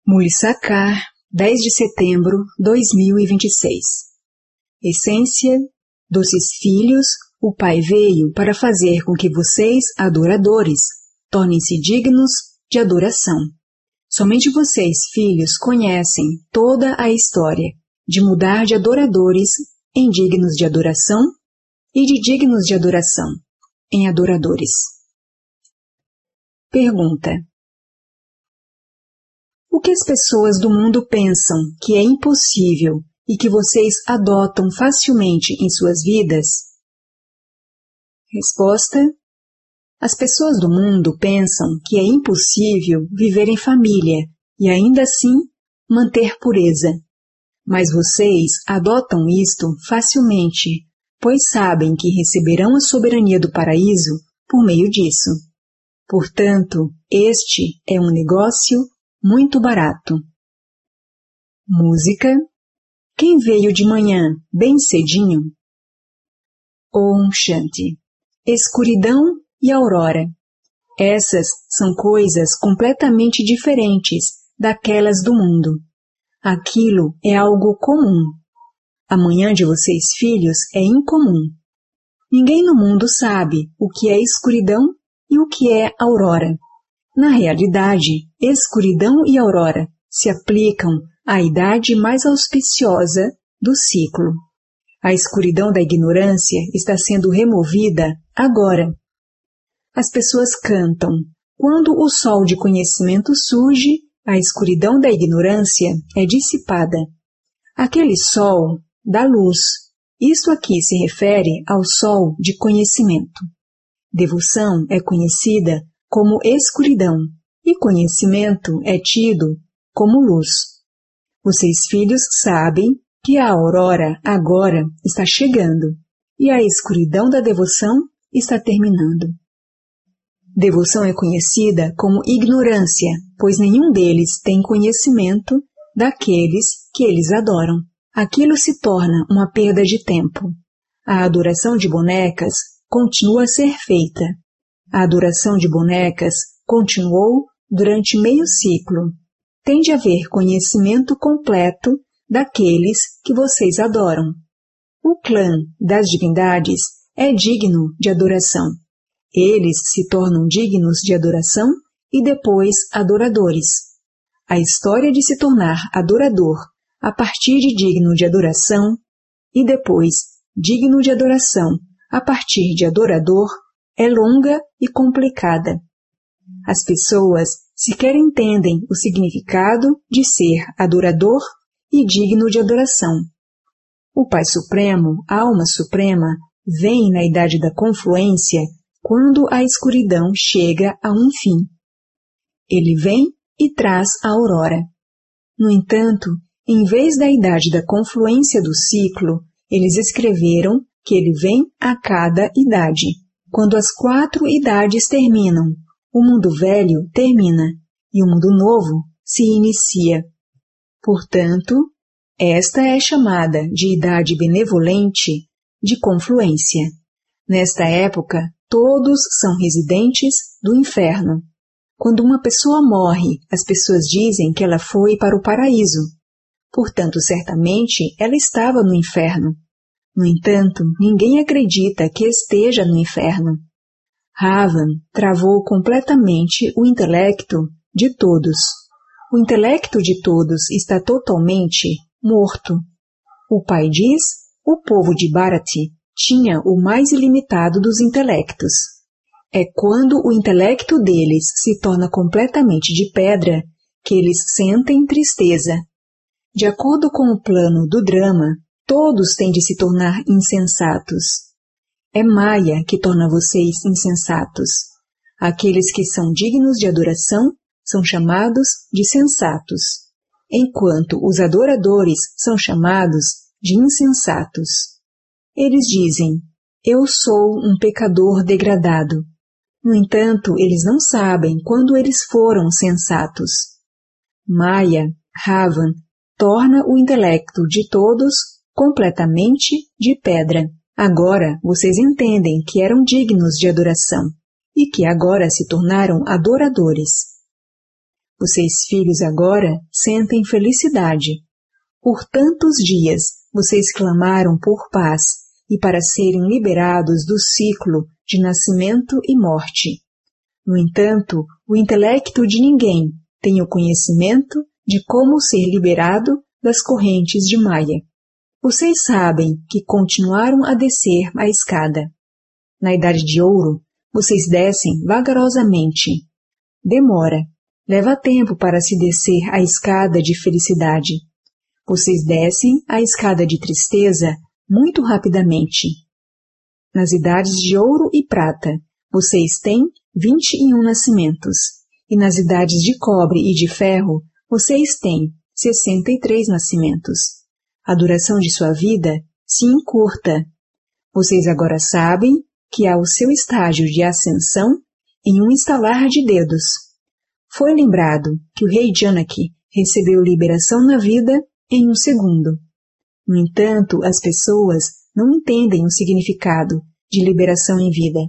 Mulissacar, 10 de setembro 2026. Essência: doces filhos, o Pai veio para fazer com que vocês, adoradores, tornem-se dignos de adoração. Somente vocês, filhos, conhecem toda a história de mudar de adoradores em dignos de adoração e de dignos de adoração em adoradores. Pergunta: o que as pessoas do mundo pensam que é impossível e que vocês adotam facilmente em suas vidas? Resposta: as pessoas do mundo pensam que é impossível viver em família e ainda assim manter pureza. Mas vocês adotam isto facilmente, pois sabem que receberão a soberania do paraíso por meio disso. Portanto, este é um negócio muito barato. Música: quem veio de manhã bem cedinho? Om Shanti. Escuridão e aurora. Essas são coisas completamente diferentes daquelas do mundo. Aquilo é algo comum. A manhã de vocês, filhos, é incomum. Ninguém no mundo sabe o que é escuridão e o que é aurora. Na realidade, escuridão e aurora se aplicam à idade mais auspiciosa do ciclo. A escuridão da ignorância está sendo removida agora. As pessoas cantam: quando o sol de conhecimento surge, a escuridão da ignorância é dissipada. Aquele sol dá luz. Isto aqui se refere ao sol de conhecimento. Devoção é conhecida como escuridão e conhecimento é tido como luz. Vocês, filhos, sabem que a aurora agora está chegando e a escuridão da devoção está terminando. Devoção é conhecida como ignorância, pois nenhum deles tem conhecimento daqueles que eles adoram. Aquilo se torna uma perda de tempo. A adoração de bonecas continua a ser feita. A adoração de bonecas continuou durante meio ciclo. Tem de haver conhecimento completo daqueles que vocês adoram. O clã das divindades é digno de adoração. Eles se tornam dignos de adoração e depois adoradores. A história de se tornar adorador a partir de digno de adoração e depois digno de adoração a partir de adorador é longa e complicada. As pessoas sequer entendem o significado de ser adorador e digno de adoração. O Pai Supremo, a Alma Suprema, vem na idade da confluência quando a escuridão chega a um fim. Ele vem e traz a aurora. No entanto, em vez da idade da confluência do ciclo, eles escreveram que ele vem a cada idade. Quando as 4 idades terminam, o mundo velho termina e o mundo novo se inicia. Portanto, esta é chamada de idade benevolente de confluência. Nesta época, todos são residentes do inferno. Quando uma pessoa morre, as pessoas dizem que ela foi para o paraíso. Portanto, certamente, ela estava no inferno. No entanto, ninguém acredita que esteja no inferno. Ravan travou completamente o intelecto de todos. O intelecto de todos está totalmente morto. O pai diz: o povo de Bharati tinha o mais ilimitado dos intelectos. É quando o intelecto deles se torna completamente de pedra que eles sentem tristeza. De acordo com o plano do drama, todos têm de se tornar insensatos. É Maya que torna vocês insensatos. Aqueles que são dignos de adoração são chamados de sensatos, enquanto os adoradores são chamados de insensatos. Eles dizem: eu sou um pecador degradado. No entanto, eles não sabem quando eles foram sensatos. Maya, Ravan, torna o intelecto de todos completamente de pedra. Agora vocês entendem que eram dignos de adoração e que agora se tornaram adoradores. Vocês filhos agora sentem felicidade. Por tantos dias vocês clamaram por paz e para serem liberados do ciclo de nascimento e morte. No entanto, o intelecto de ninguém tem o conhecimento de como ser liberado das correntes de Maya. Vocês sabem que continuaram a descer a escada. Na Idade de Ouro, vocês descem vagarosamente. Demora. Leva tempo para se descer a escada de felicidade. Vocês descem a escada de tristeza muito rapidamente. Nas idades de ouro e prata, vocês têm 21 nascimentos, e nas idades de cobre e de ferro, vocês têm 63 nascimentos. A duração de sua vida se encurta. Vocês agora sabem que há o seu estágio de ascensão em um estalar de dedos. Foi lembrado que o rei Janaki recebeu liberação na vida em um segundo. No entanto, as pessoas não entendem o significado de liberação em vida.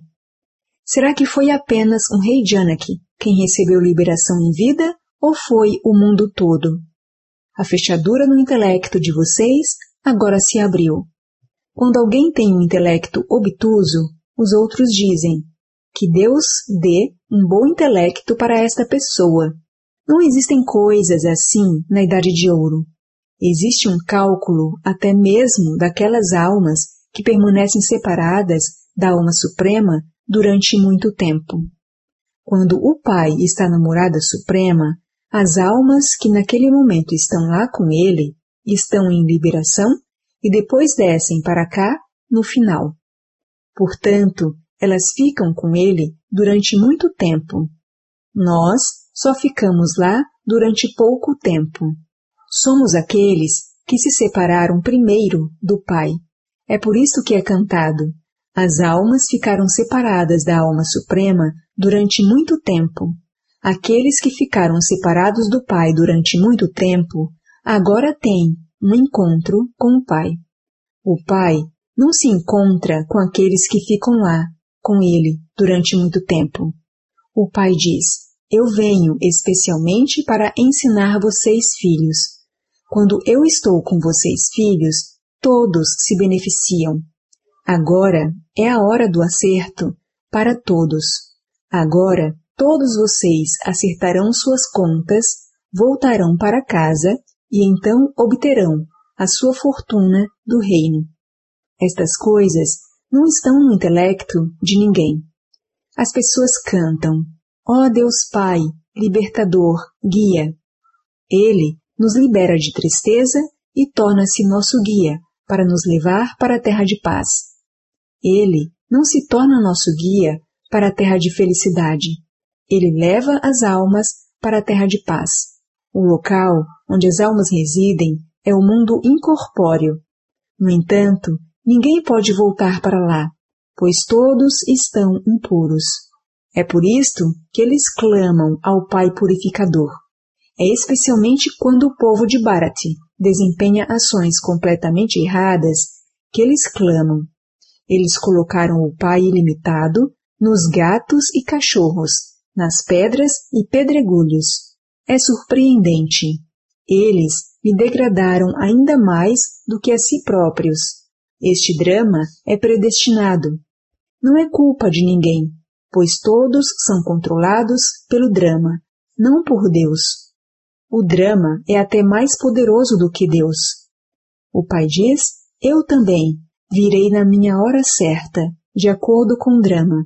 Será que foi apenas um rei Janaki quem recebeu liberação em vida ou foi o mundo todo? A fechadura no intelecto de vocês agora se abriu. Quando alguém tem um intelecto obtuso, os outros dizem que Deus dê um bom intelecto para esta pessoa. Não existem coisas assim na Idade de Ouro. Existe um cálculo até mesmo daquelas almas que permanecem separadas da alma suprema durante muito tempo. Quando o Pai está na morada suprema, as almas que naquele momento estão lá com ele estão em liberação e depois descem para cá no final. Portanto, elas ficam com ele durante muito tempo. Nós só ficamos lá durante pouco tempo. Somos aqueles que se separaram primeiro do Pai. É por isso que é cantado: as almas ficaram separadas da alma suprema durante muito tempo. Aqueles que ficaram separados do Pai durante muito tempo, agora têm um encontro com o Pai. O Pai não se encontra com aqueles que ficam lá, com ele, durante muito tempo. O Pai diz: eu venho especialmente para ensinar vocês, filhos. Quando eu estou com vocês, filhos, todos se beneficiam. Agora é a hora do acerto para todos. Agora todos vocês acertarão suas contas, voltarão para casa e então obterão a sua fortuna do reino. Estas coisas não estão no intelecto de ninguém. As pessoas cantam: ó Deus Pai, libertador, guia. Ele nos libera de tristeza e torna-se nosso guia para nos levar para a terra de paz. Ele não se torna nosso guia para a terra de felicidade. Ele leva as almas para a terra de paz. O local onde as almas residem é o mundo incorpóreo. No entanto, ninguém pode voltar para lá, pois todos estão impuros. É por isto que eles clamam ao Pai Purificador. É especialmente quando o povo de Bharati desempenha ações completamente erradas que eles clamam. Eles colocaram o Pai ilimitado nos gatos e cachorros, nas pedras e pedregulhos. É surpreendente. Eles me degradaram ainda mais do que a si próprios. Este drama é predestinado. Não é culpa de ninguém, pois todos são controlados pelo drama, não por Deus. O drama é até mais poderoso do que Deus. O Pai diz: eu também virei na minha hora certa, de acordo com o drama.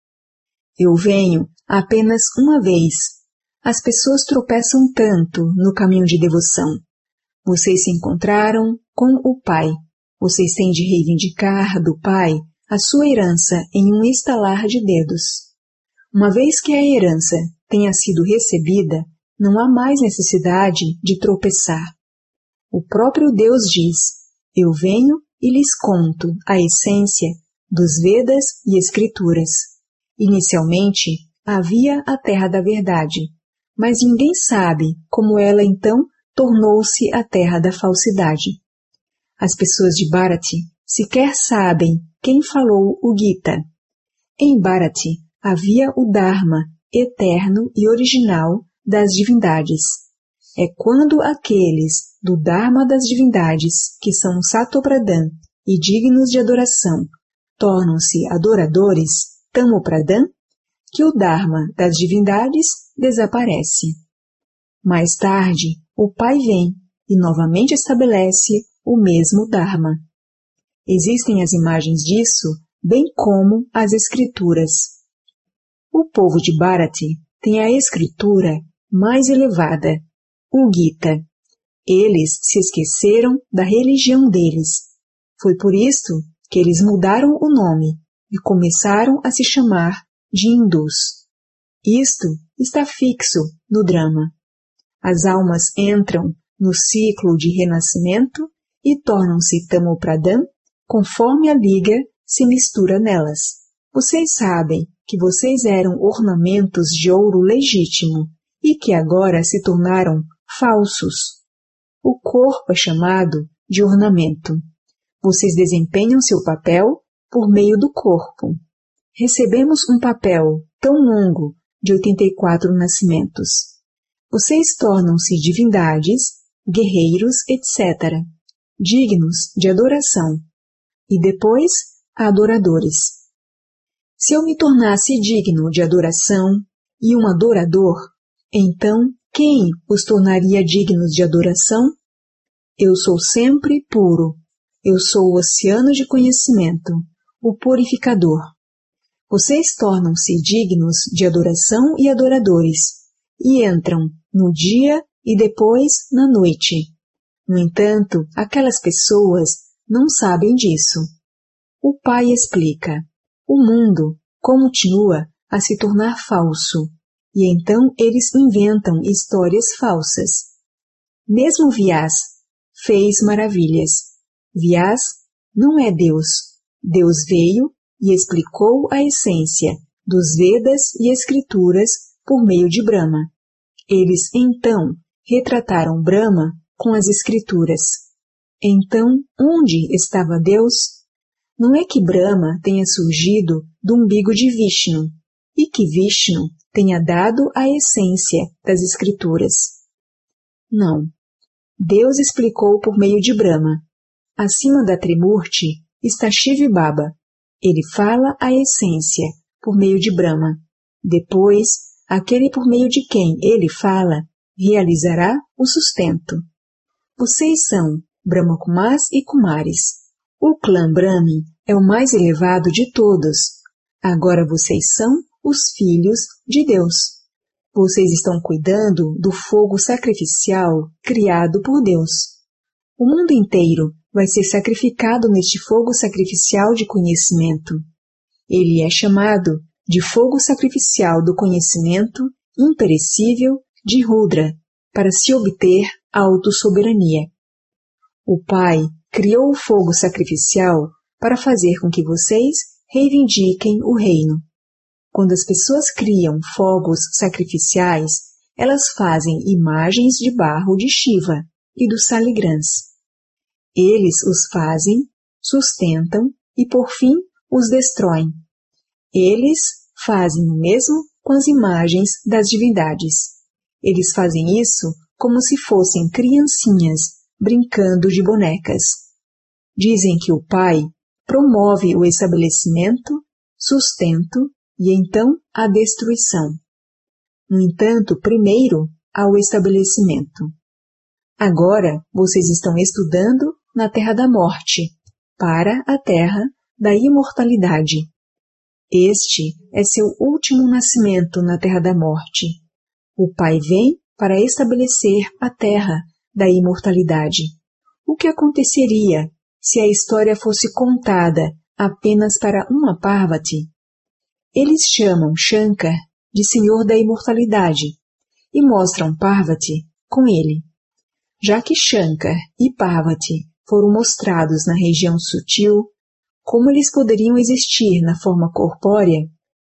Eu venho apenas uma vez. As pessoas tropeçam tanto no caminho de devoção. Vocês se encontraram com o Pai. Vocês têm de reivindicar do Pai a sua herança em um estalar de dedos. Uma vez que a herança tenha sido recebida, não há mais necessidade de tropeçar. O próprio Deus diz: eu venho e lhes conto a essência dos Vedas e Escrituras. Inicialmente, havia a Terra da Verdade, mas ninguém sabe como ela então tornou-se a Terra da Falsidade. As pessoas de Bharati sequer sabem quem falou o Gita. Em Bharati havia o Dharma eterno e original das divindades. É quando aqueles do Dharma das divindades, que são Satopradhan e dignos de adoração, tornam-se adoradores, Tamopradhan, que o Dharma das divindades desaparece. Mais tarde, o Pai vem e novamente estabelece o mesmo Dharma. Existem as imagens disso, bem como as escrituras. O povo de Bharati tem a escritura mais elevada, o Gita. Eles se esqueceram da religião deles. Foi por isso que eles mudaram o nome e começaram a se chamar de hindus. Isto está fixo no drama. As almas entram no ciclo de renascimento e tornam-se Tamopradhan conforme a liga se mistura nelas. Vocês sabem que vocês eram ornamentos de ouro legítimo e que agora se tornaram falsos. O corpo é chamado de ornamento. Vocês desempenham seu papel por meio do corpo. Recebemos um papel tão longo de 84 nascimentos. Vocês tornam-se divindades, guerreiros, etc., dignos de adoração, e depois adoradores. Se eu me tornasse digno de adoração e um adorador, então quem os tornaria dignos de adoração? Eu sou sempre puro. Eu sou o oceano de conhecimento, o purificador. Vocês tornam-se dignos de adoração e adoradores, e entram no dia e depois na noite. No entanto, aquelas pessoas não sabem disso. O Pai explica. O mundo continua a se tornar falso, e então eles inventam histórias falsas. Mesmo Vyas fez maravilhas. Vyas não é Deus. Deus veio e explicou a essência dos Vedas e Escrituras por meio de Brahma. Eles, então, retrataram Brahma com as Escrituras. Então, onde estava Deus? Não é que Brahma tenha surgido do umbigo de Vishnu, e que Vishnu tenha dado a essência das Escrituras. Não. Deus explicou por meio de Brahma. Acima da Trimurti está Shiva Baba. Ele fala a essência por meio de Brahma. Depois, aquele por meio de quem ele fala realizará o sustento. Vocês são Brahmakumars e Kumaris. O clã Brahmin é o mais elevado de todos. Agora vocês são os filhos de Deus. Vocês estão cuidando do fogo sacrificial criado por Deus. O mundo inteiro vai ser sacrificado neste fogo sacrificial de conhecimento. Ele é chamado de fogo sacrificial do conhecimento imperecível de Rudra, para se obter autossoberania. O Pai criou o fogo sacrificial para fazer com que vocês reivindiquem o reino. Quando as pessoas criam fogos sacrificiais, elas fazem imagens de barro de Shiva e dos Saligrãs. Eles os fazem, sustentam e, por fim, os destroem. Eles fazem o mesmo com as imagens das divindades. Eles fazem isso como se fossem criancinhas brincando de bonecas. Dizem que o Pai promove o estabelecimento, sustento e então a destruição. No entanto, primeiro há o estabelecimento. Agora vocês estão estudando na Terra da Morte, para a Terra da Imortalidade. Este é seu último nascimento na Terra da Morte. O Pai vem para estabelecer a Terra da Imortalidade. O que aconteceria se a história fosse contada apenas para uma Parvati? Eles chamam Shankar de Senhor da Imortalidade e mostram Parvati com ele. Já que Shankar e Parvati foram mostrados na região sutil, como eles poderiam existir na forma corpórea?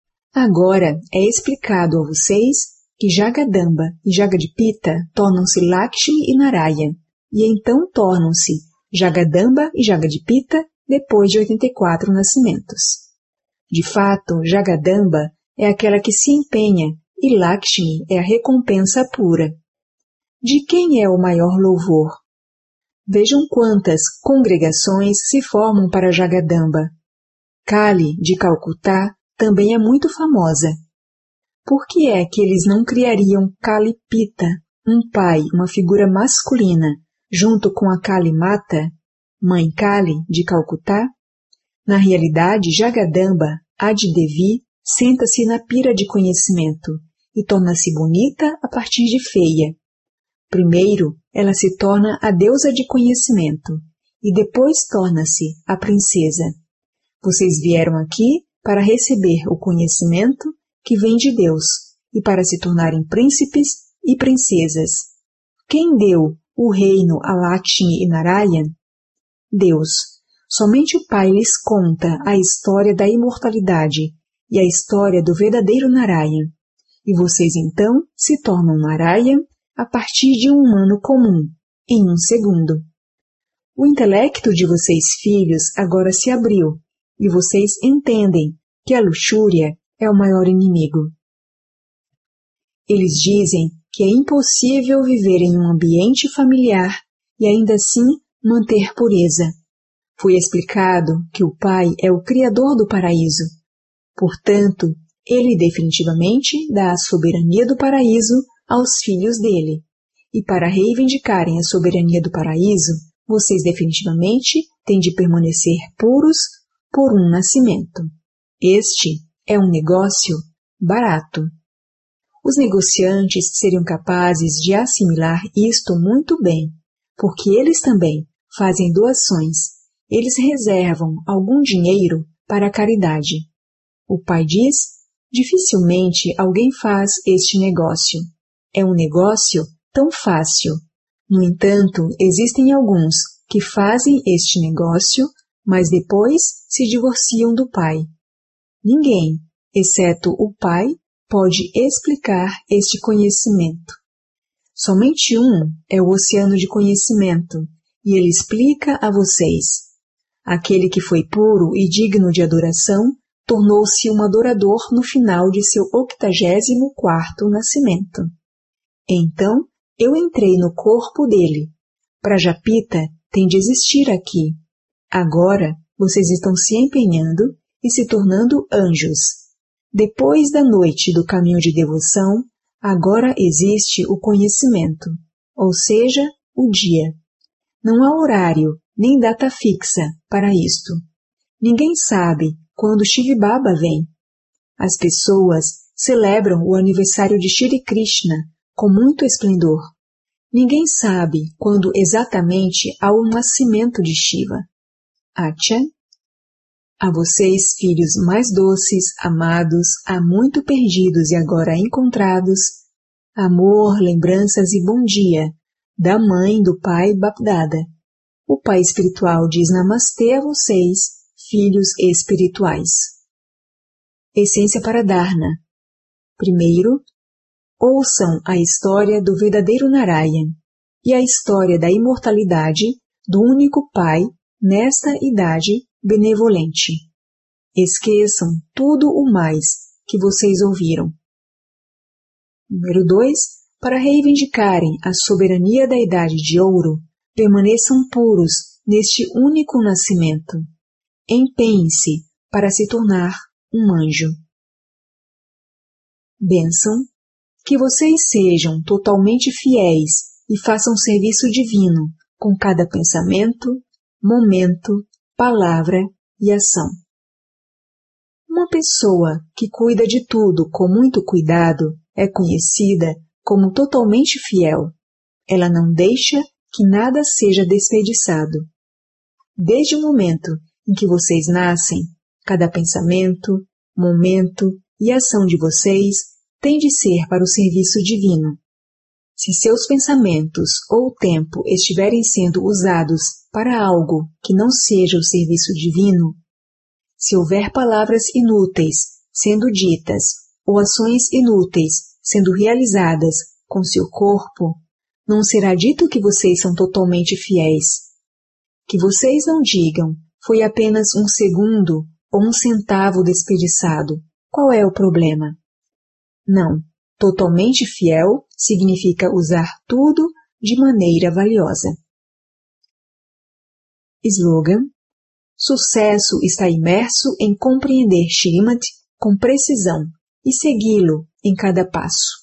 Agora é explicado a vocês que Jagadamba e Jagadipita tornam-se Lakshmi e Narayana, e então tornam-se Jagadamba e Jagadipita depois de 84 nascimentos. De fato, Jagadamba é aquela que se empenha e Lakshmi é a recompensa pura. De quem é o maior louvor? Vejam quantas congregações se formam para Jagadamba. Kali, de Calcutá, também é muito famosa. Por que é que eles não criariam Kalipita, um pai, uma figura masculina, junto com a Kali Mata, mãe Kali, de Calcutá? Na realidade, Jagadamba, Adi Devi, senta-se na pira de conhecimento e torna-se bonita a partir de feia. Primeiro, ela se torna a deusa de conhecimento e depois torna-se a princesa. Vocês vieram aqui para receber o conhecimento que vem de Deus e para se tornarem príncipes e princesas. Quem deu o reino a Lakshmi e Narayan? Deus. Somente o Pai lhes conta a história da imortalidade e a história do verdadeiro Narayan. E vocês então se tornam Narayan a partir de um humano comum, em um segundo. O intelecto de vocês filhos agora se abriu e vocês entendem que a luxúria é o maior inimigo. Eles dizem que é impossível viver em um ambiente familiar e ainda assim manter pureza. Foi explicado que o Pai é o Criador do paraíso. Portanto, ele definitivamente dá a soberania do paraíso aos filhos dele. E para reivindicarem a soberania do paraíso, vocês definitivamente têm de permanecer puros por um nascimento. Este é um negócio barato. Os negociantes seriam capazes de assimilar isto muito bem, porque eles também fazem doações. Eles reservam algum dinheiro para a caridade. O pai diz, dificilmente alguém faz este negócio. É um negócio tão fácil. No entanto, existem alguns que fazem este negócio, mas depois se divorciam do pai. Ninguém, exceto o pai, pode explicar este conhecimento. Somente um é o oceano de conhecimento, e ele explica a vocês. Aquele que foi puro e digno de adoração tornou-se um adorador no final de seu 84º nascimento. Então, eu entrei no corpo dele. Prajapita tem de existir aqui. Agora, vocês estão se empenhando e se tornando anjos. Depois da noite do caminho de devoção, agora existe o conhecimento, ou seja, o dia. Não há horário nem data fixa para isto. Ninguém sabe quando Shiv Baba vem. As pessoas celebram o aniversário de Shri Krishna com muito esplendor. Ninguém sabe quando exatamente há o nascimento de Shiva. Acha? A vocês, filhos mais doces, amados, há muito perdidos e agora encontrados, amor, lembranças e bom dia, da mãe do pai Bapdada. O pai espiritual diz namastê a vocês, filhos espirituais. Essência para Dharna. Primeiro, ouçam a história do verdadeiro Narayan e a história da imortalidade do único pai nesta idade benevolente. Esqueçam tudo o mais que vocês ouviram. Número 2. Para reivindicarem a soberania da Idade de Ouro, permaneçam puros neste único nascimento. Empenhem-se para se tornar um anjo. Bênção, que vocês sejam totalmente fiéis e façam serviço divino com cada pensamento, momento, palavra e ação. Uma pessoa que cuida de tudo com muito cuidado é conhecida como totalmente fiel. Ela não deixa que nada seja desperdiçado. Desde o momento em que vocês nascem, cada pensamento, momento e ação de vocês tem de ser para o serviço divino. Se seus pensamentos ou tempo estiverem sendo usados para algo que não seja o serviço divino, se houver palavras inúteis sendo ditas ou ações inúteis sendo realizadas com seu corpo, não será dito que vocês são totalmente fiéis. Que vocês não digam, foi apenas um segundo ou um centavo desperdiçado. Qual é o problema? Não, Totalmente fiel significa usar tudo de maneira valiosa. Slogan: sucesso está imerso em compreender Srimad com precisão e segui-lo em cada passo.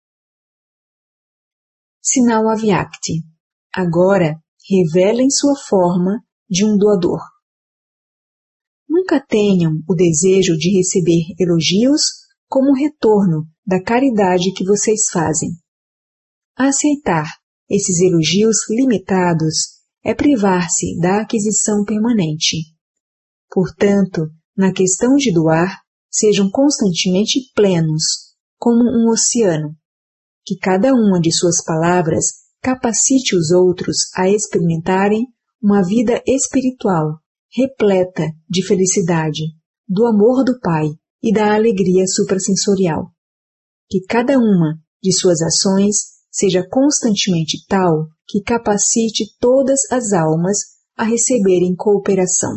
Sinal Avyakti. Agora, revelem sua forma de um doador. Nunca tenham o desejo de receber elogios como retorno da caridade que vocês fazem. Aceitar esses elogios limitados é privar-se da aquisição permanente. Portanto, na questão de doar, sejam constantemente plenos, como um oceano. Que cada uma de suas palavras capacite os outros a experimentarem uma vida espiritual repleta de felicidade, do amor do Pai e da alegria suprassensorial. Que cada uma de suas ações seja constantemente tal que capacite todas as almas a receberem cooperação.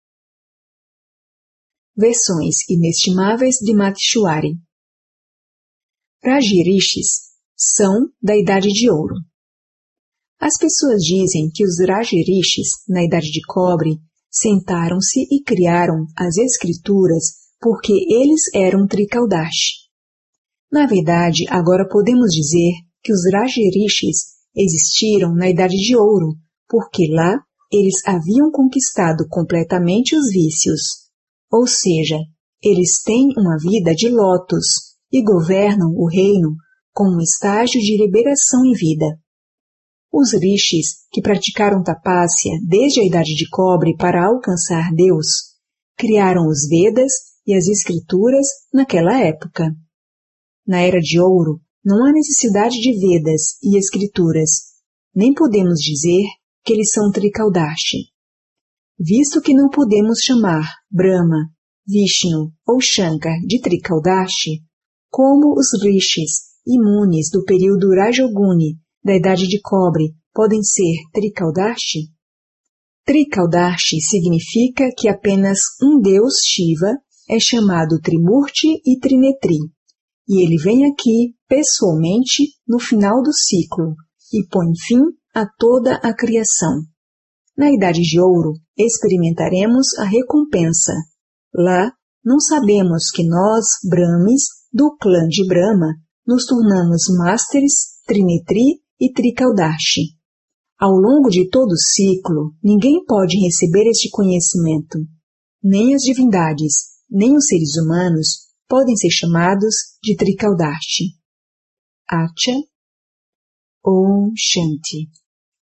Versões inestimáveis de Matshuari. Rajirishis são da Idade de Ouro. As pessoas dizem que os Rajirishis, na Idade de Cobre, sentaram-se e criaram as Escrituras porque eles eram Trikaldashi. Na verdade, agora podemos dizer que os Rajirishis existiram na Idade de Ouro, porque lá eles haviam conquistado completamente os vícios. Ou seja, eles têm uma vida de lótus e governam o reino com um estágio de liberação em vida. Os rishis, que praticaram tapasya desde a Idade de Cobre para alcançar Deus, criaram os Vedas e as Escrituras naquela época. Na Era de Ouro, não há necessidade de Vedas e Escrituras, nem podemos dizer que eles são Trikaldashi. Visto que não podemos chamar Brahma, Vishnu ou Shankar de Trikaldashi, como os rishis imunes do período Rajoguni da Idade de Cobre podem ser Trikaldashi? Trikaldashi significa que apenas um Deus Shiva é chamado Trimurti e Trinetri, e ele vem aqui pessoalmente no final do ciclo e põe fim a toda a criação. Na Idade de Ouro, experimentaremos a recompensa. Lá, não sabemos que nós, Brahmis, do clã de Brahma, nos tornamos Masters, Trinetri e Trikaldashi. Ao longo de todo o ciclo, ninguém pode receber este conhecimento. Nem as divindades, nem os seres humanos podem ser chamados de Trikaldashi. Acha Om Shanti.